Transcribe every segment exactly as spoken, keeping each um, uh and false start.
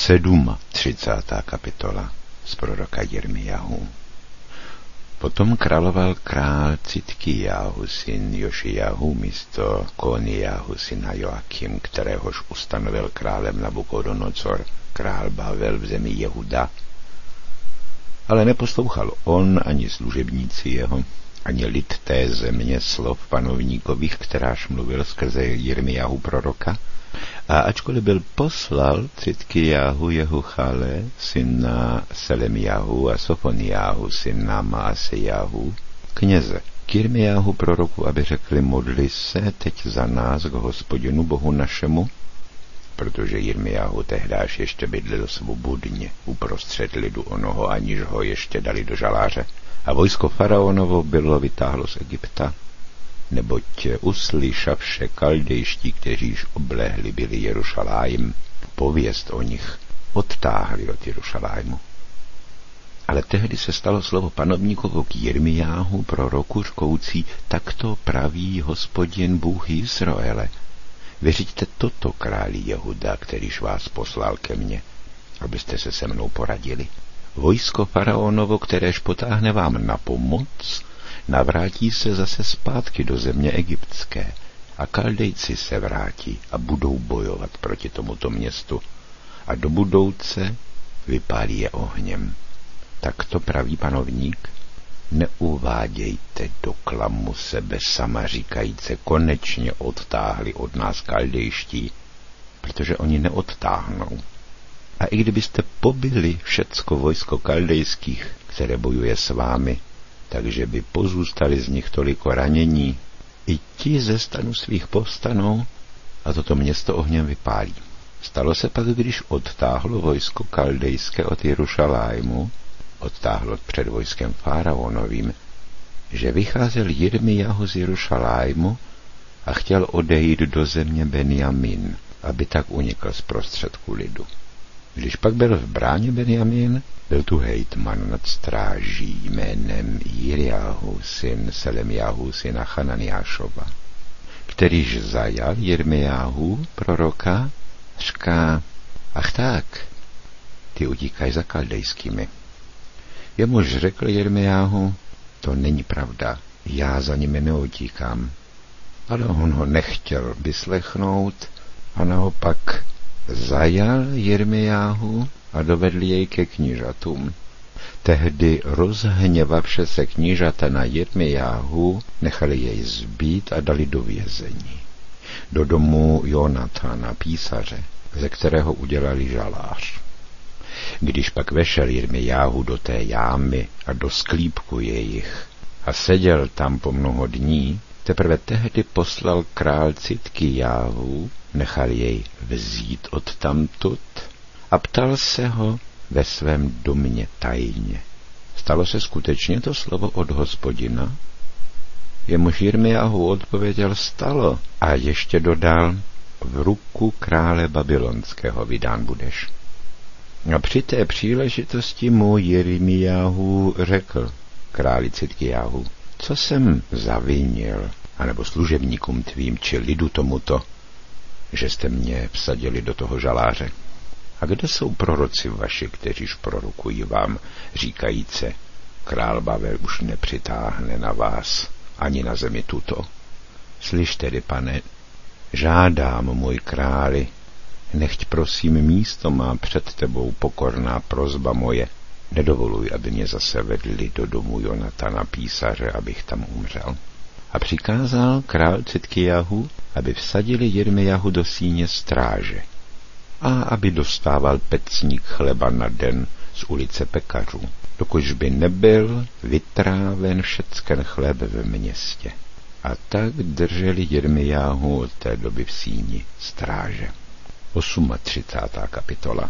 třicátá sedmá kapitola z proroka Jirmijahu. Potom královal král Citkijáhu, syn Jošijahu, místo Konijáhu, syna Joakim, kteréhož ustanovil králem Nabukodonozor, král Bavel v zemi Jehuda. Ale neposlouchal on ani služebníci jeho, ani lid té země slov panovníkových, kteráž mluvil skrze Jirmijahu proroka. A ačkoliv byl poslal Citkijáhu Jehuchale, syna Selemijahu, a Sofonijáhu, syna Maasejáhu, kněze k Jirmijahu proroku, aby řekli: modli se teď za nás k Hospodinu Bohu našemu, protože Jirmijahu tehdáž ještě bydlel svobodně uprostřed lidu onoho, aniž ho ještě dali do žaláře. A vojsko faraonovo bylo vytáhlo z Egypta, neboť uslyšavše kaldejští, kteříž oblehli byli Jerušalájim, pověst o nich odtáhli od Jerušalájmu. Ale tehdy se stalo slovo panovníkovo k Jirmijáhu proroku řkoucí: takto praví Hospodin Bůh Izraele. Vyřiďte toto králi Jehuda, kterýž vás poslal ke mně, abyste se se mnou poradili. Vojsko faraonovo, kteréž potáhne vám na pomoc, navrátí se zase zpátky do země egyptské a Kaldejci se vrátí a budou bojovat proti tomuto městu a do budouce vypálí je ohněm. Tak to praví panovník: neuvádějte do klamu sebe sama, říkajíce: konečně odtáhli od nás Kaldejští, protože oni neodtáhnou. A i kdybyste pobili všecko vojsko kaldejských, které bojuje s vámi, takže by pozůstali z nich toliko ranění, i ti ze stanu svých povstanou a toto město ohněm vypálí. Stalo se pak, když odtáhlo vojsko kaldejské od Jerušalájmu, odtáhlo před vojskem faraonovým, že vycházel Jirmijahu z Jerušalájmu a chtěl odejít do země Benjamin, aby tak unikl z prostředku lidu. Když pak byl v bráně Benjamin, byl tu hejtman nad stráží jménem Jirmijahu, syn Selemijahu, syna Chananiášova, kterýž zajal Jirmijahu proroka, říká: ach tak, ty utíkaj za kaldejskými. Jemuž řekl Jirmijahu: to není pravda, já za nimi neutíkám. Ale on ho nechtěl vyslechnout a naopak zajal Jirmijahu a dovedl jej ke knížatům. Tehdy rozhněvavše se knížata na Jirmijahu nechali jej zbít a dali do vězení, do domu Jonatana, písaře, ze kterého udělali žalář. Když pak vešel Jirmijahu do té jámy a do sklípku jejich a seděl tam po mnoho dní, teprve tehdy poslal král Citkijáhu, nechal jej vzít odtamtud a ptal se ho ve svém domě tajně: stalo se skutečně to slovo od Hospodina? Jemuž Jirmijahu odpověděl: stalo. A ještě dodal: v ruku krále babylonského vydán budeš. A při té příležitosti mu Jirmijahu řekl králi Citkijáhu: co jsem zavinil, anebo služebníkům tvým, či lidu tomuto, že jste mě vsadili do toho žaláře? A kde jsou proroci vaši, kteříž prorokují vám, říkajíce: král Bavel už nepřitáhne na vás, ani na zemi tuto? Slyš tedy, pane, žádám, můj králi, nechť prosím místo má před tebou pokorná prosba moje. Nedovoluj, aby mě zase vedli do domu Jonatana, písaře, abych tam umřel. A přikázal král Citkijáhu, aby vsadili Jirmijahu do síně stráže a aby dostával pecník chleba na den z ulice pekařů, dokud by nebyl vytráven všecken chléb ve městě. A tak drželi Jirmijahu od té doby v síni stráže. třicátá osmá kapitola.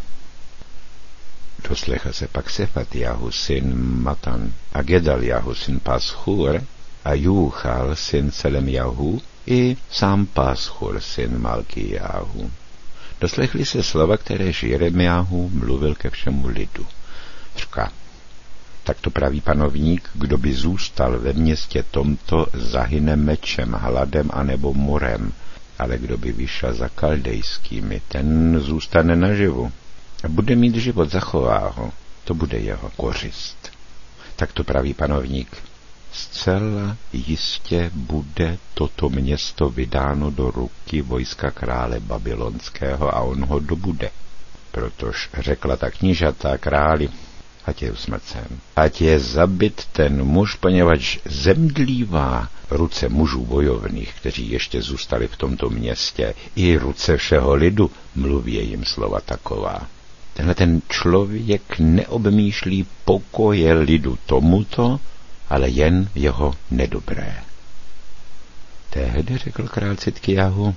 Doslechl se pak Sefatijahu, syn Matan, a Gedaljahu, syn Paschur, a Júchal, syn Selemijahu, i sám Paschur, syn Malkijáhu. Doslechli se slova, kteréž Jirmijahu mluvil ke všemu lidu. Říká: tak to praví panovník, kdo by zůstal ve městě tomto, zahyne mečem, hladem anebo morem, ale kdo by vyšel za kaldejskými, ten zůstane naživu. bude mít život, zachová ho, to bude jeho kořist. Tak to praví panovník. Zcela jistě bude toto město vydáno do ruky vojska krále babylonského a on ho dobude. Protož řekla ta knížata králi, ať je usmrcen, ať je zabit ten muž, poněvadž zemdlívá ruce mužů bojovných, kteří ještě zůstali v tomto městě, i ruce všeho lidu, mluví jim slova taková. Tenhle ten člověk neobmýšlí pokoje lidu tomuto, ale jen jeho nedobré. Tehdy řekl král Citkijahu,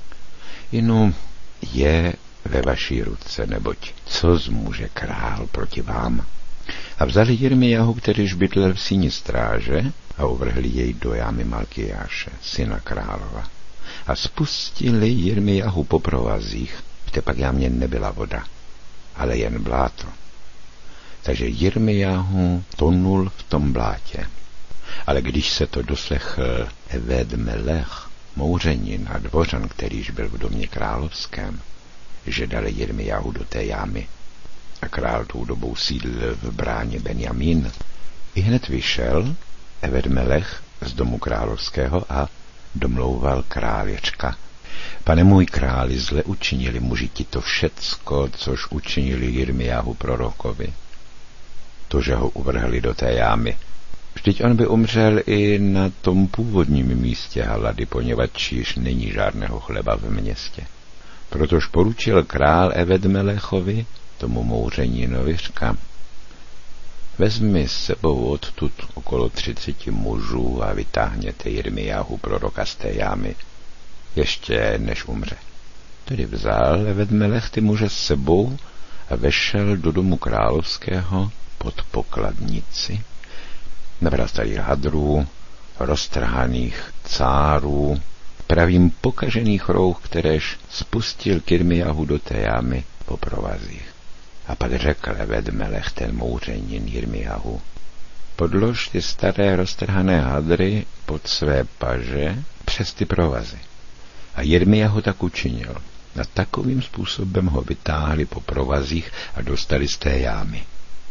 inu je ve vaší ruce, neboť co zmůže král proti vám? A vzali Jirmijahu, kterýž bydlel v síni stráže, a uvrhli jej do jámy Malkijáše, syna králova. A spustili Jirmijahu po provazích, v té pak jámě nebyla voda, ale jen bláto. Takže Jirmijahu tonul v tom blátě. Ale když se to doslechl Eved-Melech, mouřenin a dvořan, kterýž byl v domě královském, že dali Jirmijahu do té jámy, a král tou dobou sídlil v bráně Benjamín, i hned vyšel Eved-Melech z domu královského a domlouval králička. Pane můj králi, zle učinili muži ti to všecko, což učinili Jirmijahu prorokovi. To, že ho uvrhli do té jámy. Vždyť on by umřel i na tom původním místě hlady, poněvadž již není žádného chleba v městě. Protož poručil král Eved-Melechovi, tomu mouřeninovi, říká, vezmi s sebou odtud okolo třiceti mužů a vytáhněte Jirmijahu proroka z té jámy, ještě než umře. Tedy vzal Eved-Melech ty muže s sebou a vešel do domu královského pod pokladnici. Nabral starých hadrů, roztrhaných cárů, pravým pokažených rouch, kteréž spustil k Jirmijahu do té jámy po provazích. A pak řekl Eved-Melech ten mouřenin Jirmijahu, podlož ty staré roztrhané hadry pod své paže přes ty provazy. A Jirmijahu tak učinil. A takovým způsobem ho vytáhli po provazích a dostali z té jámy.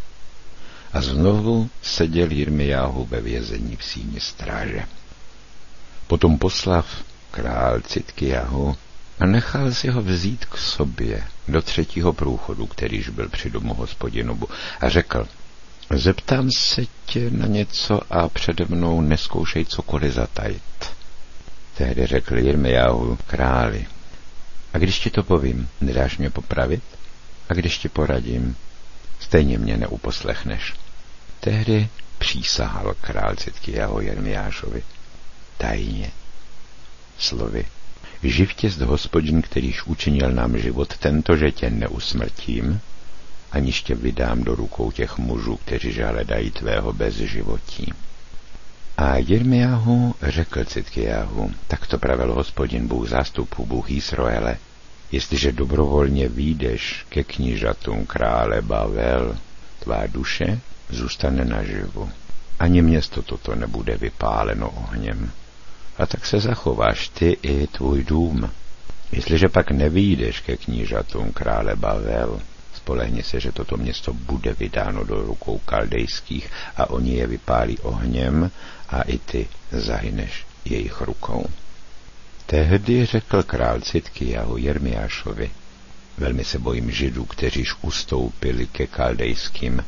A znovu seděl Jirmijahu ve vězení v síni stráže. Potom poslav král Citkijahu a nechal si ho vzít k sobě do třetího průchodu, kterýž byl při domu Hospodinovu, a řekl, zeptám se tě na něco a přede mnou neskoušej cokoliv zatajit. Tehdy řekl Jirmijahu králi, a když ti to povím, nedáš mě popravit? A když ti poradím, stejně mě neuposlechneš. Tehdy přísahal král Citkijahu Jirmijášovi tajně slovy, živ tě zde Hospodin, kterýž učinil nám život tento, že tě neusmrtím, aniž tě vydám do rukou těch mužů, kteří hledají tvého bezživotí. A Jirmijahu řekl Citkijahu, tak to pravil Hospodin, Bůh zástupů, Bůh Izraele, jestliže dobrovolně vyjdeš ke knížatům krále Bavel, tvá duše zůstane naživu. Ani město toto nebude vypáleno ohněm. A tak se zachováš ty i tvůj dům. Jestliže pak nevyjdeš ke knížatům krále Bavel, spolehni se, že toto město bude vydáno do rukou kaldejských a oni je vypálí ohněm a i ty zahyneš jejich rukou. Tehdy řekl král Citkijahu Jirmijášovi, velmi se bojím Židů, kteříž ustoupili ke kaldejským,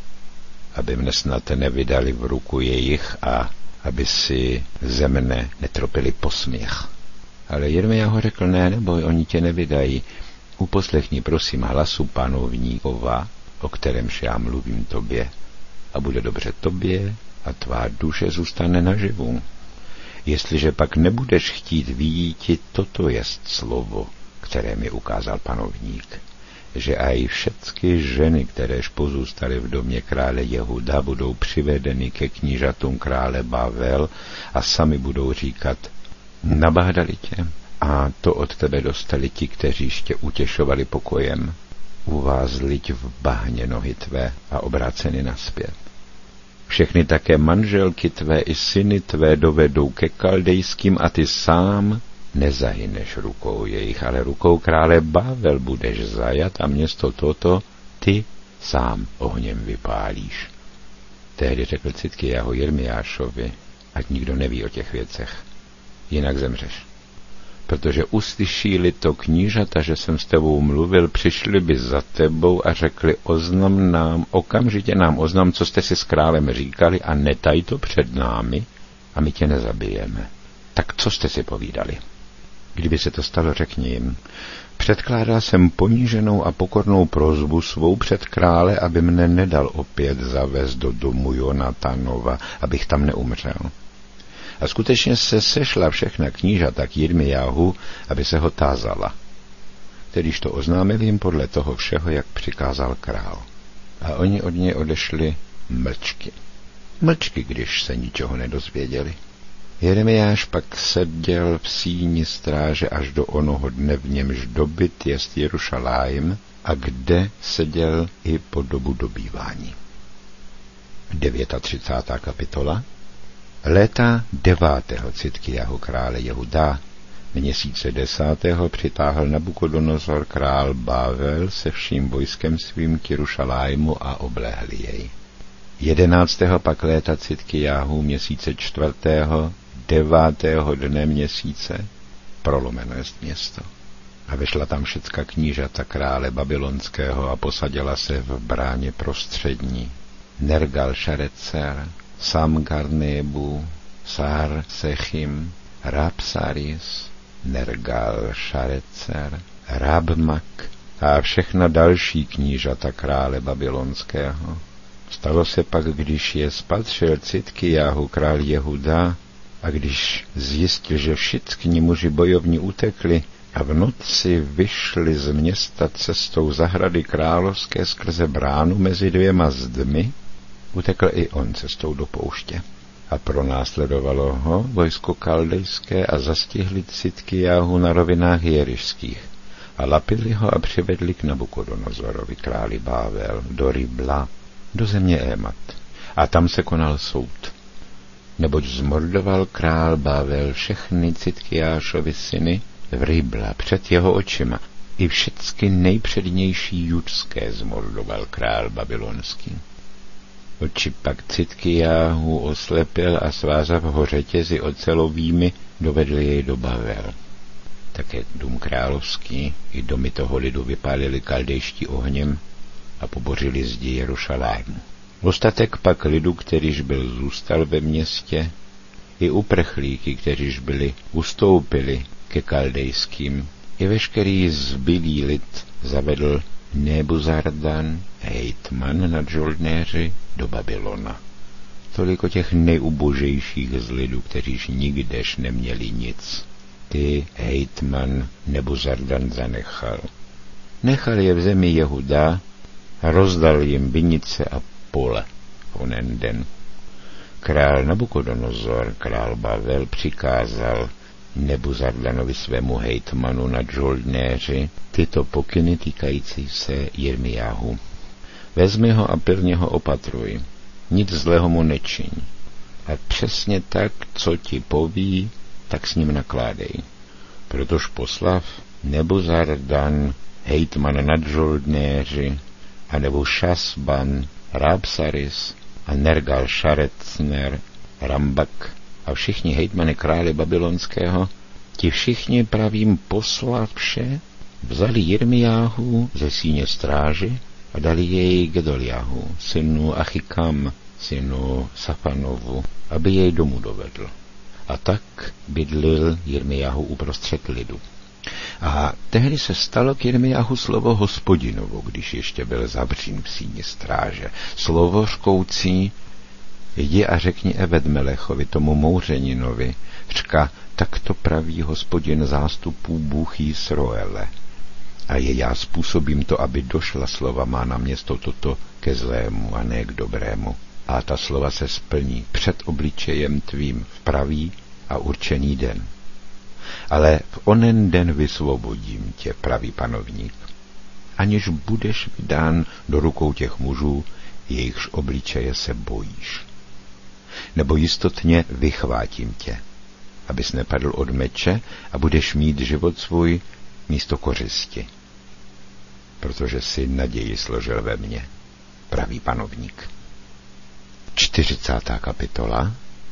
aby mne snad nevydali v ruku jejich a aby si ze mne netropili posměch. Ale Jirmijahu řekl, ne, neboj, oni tě nevydají. Uposlechni prosím hlasu panovníkova, o kterémž já mluvím tobě, a bude dobře tobě a tvá duše zůstane naživu. Jestliže pak nebudeš chtít vyjíti, toto jest slovo, které mi ukázal panovník, že aj všechny ženy, kteréž pozůstaly v domě krále Jehuda, budou přivedeny ke knížatům krále Bavel a sami budou říkat, nabádali tě, a to od tebe dostali ti, kteří tě utěšovali pokojem, uvázli v bahně nohy tvé a obráceny naspět. Všechny také manželky tvé i syny tvé dovedou ke kaldejským a ty sám nezahyneš rukou jejich, ale rukou krále Bável budeš zajat a město toto ty sám ohněm vypálíš. Tehdy řekl Citkijahu Jirmijášovi, ať nikdo neví o těch věcech, jinak zemřeš. Protože uslyší-li to knížata, že jsem s tebou mluvil, přišli by za tebou a řekli, oznam nám, okamžitě nám oznam, co jste si s králem říkali a netaj to před námi a my tě nezabijeme. Tak co jste si povídali? Kdyby se to stalo, řekni jim, předkládal jsem poníženou a pokornou prosbu svou před krále, aby mne nedal opět zavést do domu Jonatanova, abych tam neumřel. A skutečně se sešla všechna knížata k Jirmijáhu, aby se ho tázala. Tedyž to oznámil jim podle toho všeho, jak přikázal král. A oni od něj odešli mlčky. Mlčky, když se ničeho nedozvěděli. Jeremiáš pak seděl v síni stráže až do onoho dne, v němž dobyt jest Jerušalájm, a kde seděl i po dobu dobývání. třicátá devátá kapitola. Léta devátého Citkijahu krále Jehuda, měsíce desátého přitáhl Nabukodonozor král Bável se vším vojskem svým k Jerušalájmu a oblehli jej. Jedenáctého pak léta Citkijahu, měsíce čtvrtého, devátého dne měsíce, prolomeno jest město. A vešla tam všecka knížata krále babylonského a posadila se v bráně prostřední. Nergal Šarecer, Samgarnébu, Sár Sechim, Rabsaris, Nergal Šarecer, Rabmak a všechna další knížata krále babylonského. Stalo se pak, když je spatřil Citkijahu král Jehuda a když zjistil, že všichni muži bojovní utekli a v noci vyšli z města cestou zahrady královské skrze bránu mezi dvěma zdmi, utekl i on cestou do pouště. A pronásledovalo ho vojsko kaldejské a zastihli Citkijahu na rovinách jerišských a lapili ho a přivedli k Nabukodonozorovi králi Bável do Ribla, do země Émat. A tam se konal soud. Neboť zmordoval král Bável všechny Citkijášovi syny v Ribla před jeho očima. I všecky nejpřednější judské zmordoval král babylonský. Oči pak Citkijahu oslepil a svázav ho řetězy ocelovými dovedl jej do Bavel. Také dům královský i domy toho lidu vypálili kaldejští ohněm a pobořili zdi Jerušalájmu. Ostatek pak lidu, kterýž byl zůstal ve městě, i uprchlíky, kteříž byli ustoupili ke kaldejským, i veškerý zbylý lid zavedl Nebuzardan, hejtman nad žoldnéři, do Babylona. Toliko těch nejubožejších z lidu, kteříž nikdež neměli nic. Ty hejtman Nebuzardan zanechal. Nechal je v zemi Jehuda a rozdal jim vinice a pole v onen den. Král Nabukodonozor, král Bavel, přikázal Nebuzardanovi svému hejtmanu nad žoldnéři tyto pokyny týkající se Jirmijáhu. Vezmi ho a pilně ho opatruj, nic zlého mu nečiň. A přesně tak, co ti poví, tak s ním nakládej. Protož poslav Nebuzardan, hejtman nad žoldnéři, a nebo Šasban, Rabsaris a Nergal Šarecner, Rambak a všichni hejtmany krále babylonského, ti všichni pravým poslavše vzali Jirmijáhu ze síně stráži a dali jej Gedoljahu, synu Achikam, synu Safanovu, aby jej domů dovedl. A tak bydlil Jirmijáhu uprostřed lidu. A tehdy se stalo k Jirmijáhu slovo Hospodinovo, když ještě byl zavřen v síni stráže. Slovo řkoucí, jdi a řekni Evedmelechovi, tomu mouřeninovi, řka, tak to praví Hospodin zástupů Bůh Jisroele. A je já způsobím to, aby došla slova má na město toto ke zlému a ne k dobrému. A ta slova se splní před obličejem tvým v pravý a určený den. Ale v onen den vysvobodím tě, pravý panovník, aniž budeš vydán do rukou těch mužů, jejichž obličeje se bojíš. Nebo jistotně vychvátím tě abys nepadl od meče a budeš mít život svůj místo kořisti. Protože si naději složil ve mně, pravý panovník. čtyřicátá kapitola.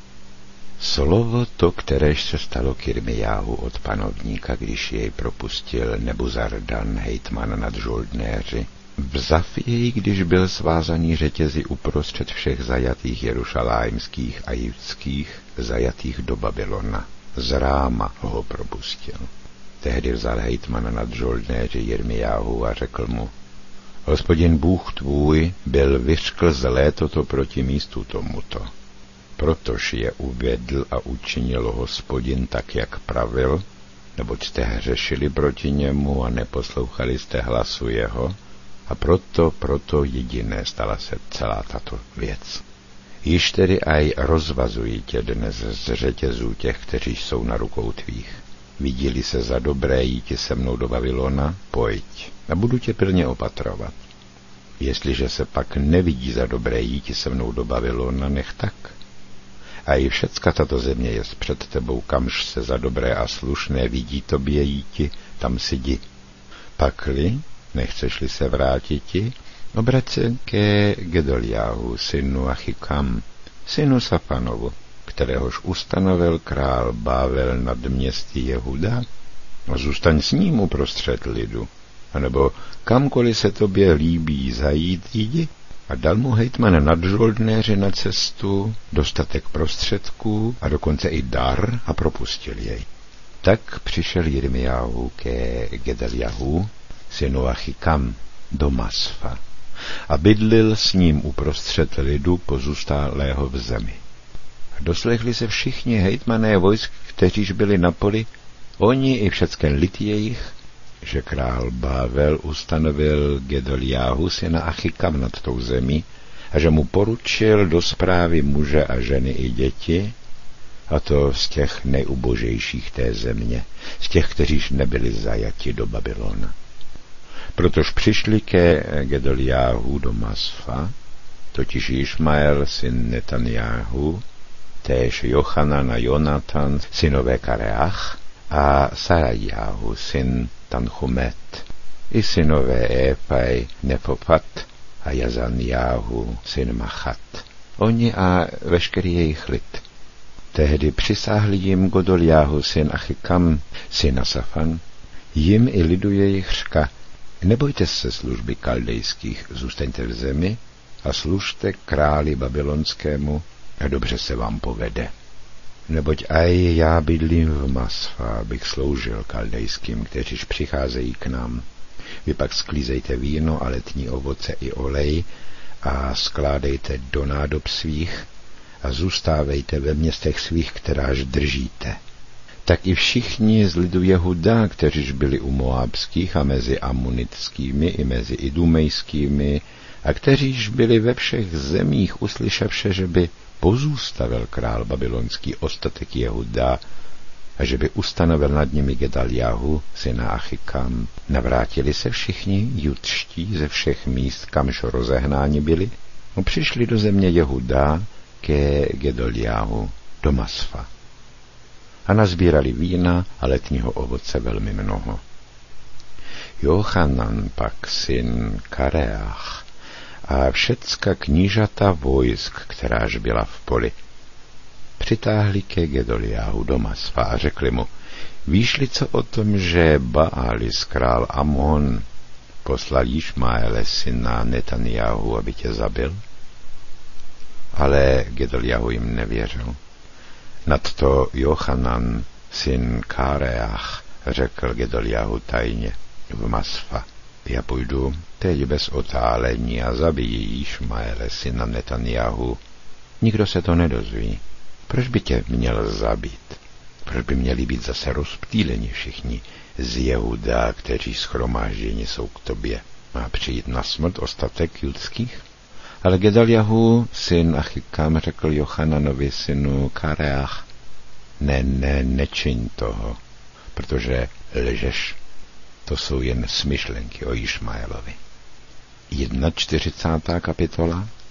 Slovo to, kteréž se stalo k Jirmijáhu od panovníka, když jej propustil Nebuzardan, hejtman nad žoldnéři, vzav jej, když byl svázaný řetězy uprostřed všech zajatých jerušalájmských a judských, zajatých do Babylona. Z Ráma ho propustil. Tehdy vzal hejtman nad žoldnéři Jirmijáhu a řekl mu: Hospodin Bůh tvůj byl vyřkl zlé toto proti místu tomuto. Protož je uvedl a učinil Hospodin tak, jak pravil, neboť jste hřešili proti němu a neposlouchali jste hlasu jeho, a proto, proto jediné stala se celá tato věc. Již tedy aj rozvazuji tě dnes z řetězů těch, kteří jsou na rukou tvých. Vidí-li se za dobré jíti se mnou do Babylona, pojď a budu tě pilně opatrovat. Jestliže se pak nevidí za dobré jíti se mnou do Babylona, nech tak. A i všecka tato země je před tebou, kamž se za dobré a slušné vidí tobě jíti, tam si jdi. Pakli, nechceš-li se vrátiti, obrať se ke Gedoljáhu, synu Achikam, synu Safanovu, kteréhož ustanovil král Bável nad městy Jehuda, a zůstaň s ním uprostřed lidu, anebo kamkoliv se tobě líbí zajít, jdi. A dal mu hejtman nadžoldnéři na cestu dostatek prostředků a dokonce i dar a propustil jej. Tak přišel Jirmijáhu ke Gedaljahu, synu Achikam, do Masfa a bydlil s ním uprostřed lidu pozůstalého v zemi. Doslechli se všichni hejtmané vojsk, kteříž byli na poli, oni i všecken lid jejich, že král Bável ustanovil Gedoljáhu syna Achikam nad tou zemí a že mu poručil do správy muže a ženy i děti, a to z těch nejubožejších té země, z těch, kteříž nebyli zajati do Babylona. Protož přišli ke Gedoljáhu do Masfa, totiž Išmael syn Netanjáhu, též Jochanan a Jonatan, synové Kareach, a Sarajáhu, syn Tanchumet, i synové Éfaj, Nefofat a Jazanjáhu, syn Machat, oni a veškerý jejich lid. Tehdy přisáhli jim Gedoljáhu, syn Achikam, syn Safan, jim i lidu jejich řka: nebojte se služby kaldejských, zůstaňte v zemi a služte králi babylonskému a dobře se vám povede. Neboť aj já bydlím v Masfa, abych sloužil kaldejským, kteříž přicházejí k nám. Vy pak sklízejte víno a letní ovoce i olej a skládejte do nádob svých a zůstávejte ve městech svých, kteráž držíte. Tak i všichni z lidu Jehuda, kteříž byli u Moábských a mezi Amunitskými i mezi Idumejskými a kteříž byli ve všech zemích, uslyševše, že by pozůstavil král babylonský ostatek Jehuda a že by ustanovil nad nimi Gedaljáhu, syna Achikam, navrátili se všichni judští ze všech míst, kamž rozehnáni byli, a přišli do země Jehuda ke Gedoljáhu do Masfa. A nazbírali vína a letního ovoce velmi mnoho. Jochanan pak syn Kareach a všecka knížata vojsk, kteráž byla v poli, přitáhli ke Gedoljáhu do Masfa a řekli mu: víš-li co o tom, že Baalis král Amon poslal Išmaele syna Netanjáhu, aby tě zabil? Ale Gedoljáhu jim nevěřil. Nadto Jochanan syn Kareach řekl Gedoljáhu tajně v Masfa: já půjdu teď bez otálení a zabijí Išmaele syna Netanjáhu. Nikdo se to nedozví. Proč by tě měl zabít? Proč by měli být zase rozptýleni všichni z Jehuda, kteří shromážděni jsou k tobě? Má přijít na smrt ostatek judských? Ale Gedaljáhu syn Achikam řekl Jochananovi synu Kareach: ne, ne, nečiň toho, protože lžeš. To jsou jen smyšlenky o Išmaelovi. čtyřicátá první kapitola.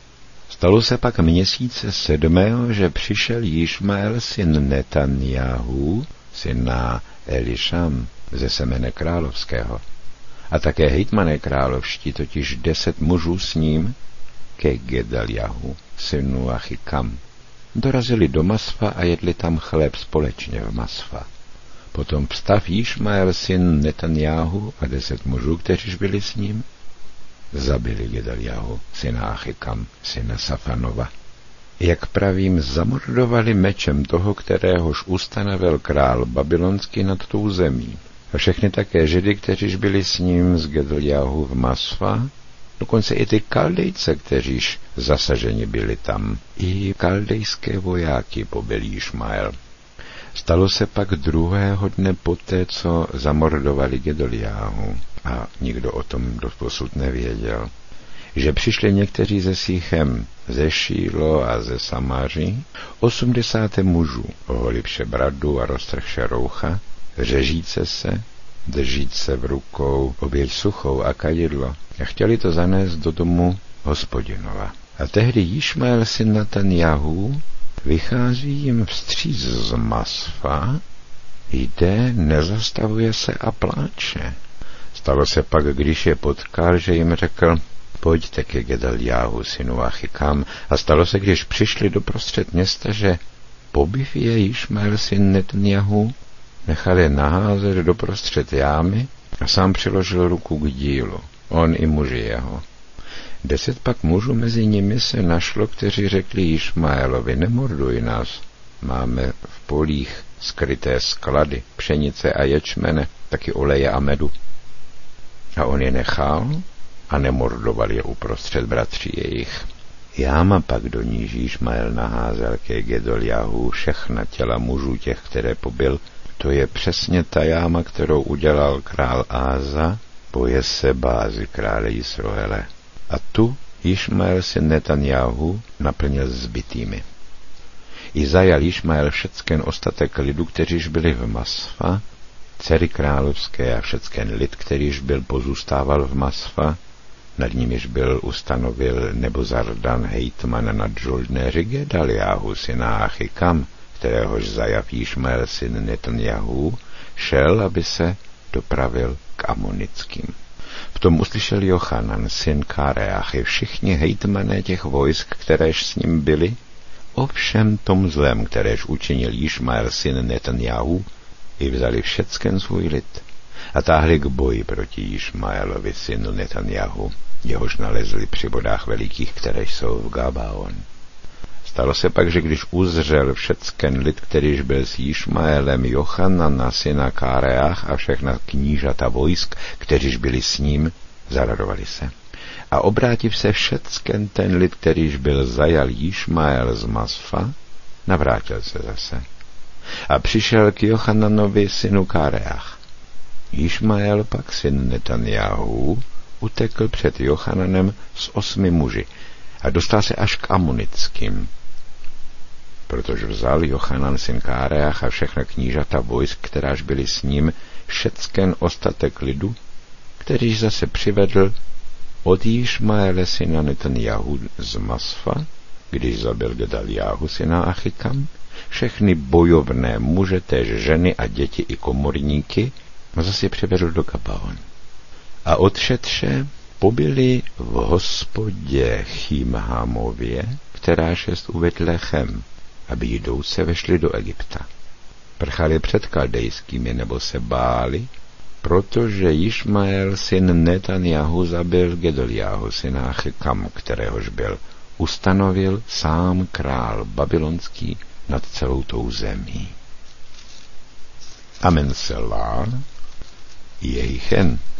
Stalo se pak měsíce sedmého, že přišel Jišmael syn Netanjahu, syna Elišam ze semene královského, a také hejtmané královští, totiž deset mužů s ním, ke Gedaljahu, synu Achikam. Dorazili do Masfa a jedli tam chléb společně v Masfa. Potom vstav Jišmael syn Netanjahu a deset mužů, kteří byli s ním, zabili Gedaljahu, syna Achikam, syna Safanova. Jak pravím, zamordovali mečem toho, kteréhož ustanovil král babylonský nad tou zemí. A všechny také Židy, kteříž byli s ním z Gedaljahu v Masfa, dokonce i ty Kaldejce, kteříž zasaženi byli tam. I kaldejské vojáky pobil Jišmael. Stalo se pak druhého dne poté, co zamordovali Gedaljahu, a nikdo o tom doposud nevěděl, že přišli někteří ze Sichem, ze Šílo a ze Samáří, osmdesáté mužů, oholivše bradu a roztrhše roucha, řežíce se, držíc se v rukou oběť suchou a kajidlo, a chtěli to zanést do domu Hospodinova. A tehdy Jišmael syn Netanjahu vychází jim vstříc z Masfa, jde, nezastavuje se a pláče. Stalo se pak, když je potkal, že jim řekl, pojďte ke Gedaljahu, synu Achikam. A stalo se, když přišli doprostřed města, že pobyv je Jišmael syn Netanjahu, nechal je naházet doprostřed jámy a sám přiložil ruku k dílu, on i muži jeho. Deset pak mužů mezi nimi se našlo, kteří řekli Jišmaelovi, nemorduj nás, máme v polích skryté sklady, pšenice a ječmene, taky oleje a medu. A on je nechal a nemordoval je uprostřed bratří jejich. Jáma pak, do níž Jišmael naházel ke Gedaljahu všechna těla mužů těch, které pobil, to je přesně ta jáma, kterou udělal král Áza po Jesebázi krále Izraele. A tu Jišmael syn Netanjahu naplnil zbytými. I zajal Jišmael všecken ostatek lidu, kteříž byli v Masfa, dcery královské a všecken lid, kterýž byl pozůstával v Masfa, nad nimiž byl ustanovil Nebuzardan hejtman nad žoldnéři Gedaljahu, syna Achikam, kteréhož zajav Jišmael syn Netanjahu, šel, aby se dopravil k Amonickým. V tom uslyšel Jochanan, syn Káreach, i všichni hejtmané těch vojsk, kteréž s ním byli, o všem tom zlém, kteréž učinil Jišmael syn Netanjahu, i vzali všecken svůj lid a táhli k boji proti Jišmaelovi synu Netanjahu, jehož nalezli při vodách velikých, které jsou v Gabaon. Stalo se pak, že když uzřel všecken lid, kterýž byl s Jišmaelem, Jochanana syna Káreach a všechna knížata vojsk, kteříž byli s ním, zaradovali se. A obrátiv se všecken ten lid, kterýž byl zajal Jišmael z Masfa, navrátil se zase. A přišel k Jochananovi synu Káreach. Jišmael pak syn Netanjahu utekl před Jochananem s osmi muži a dostal se až k Amonickým. Protože vzal Jochanan syn Káreach a všechna knížata vojsk, kteráž byli s ním, všecken ostatek lidu, kterýž zase přivedl od Jišmaele syna Netanjahu z Masfa, když zabil Gedaljahu syna Achikam, všechny bojovné muže, též ženy a děti i komorníky, a zase přivedl do Gabaon. A odšetře pobili v hospodě Chimhamově, kteráž jest u Betlechem, aby jdouce vešli do Egypta. Prchali před kaldejskými, nebo se báli, protože Jišmael syn Netanjahu zabil Gedaljahu syna Achikam, kteréhož byl ustanovil sám král babylonský nad celou tou zemí. Amen Selá, Jehichen.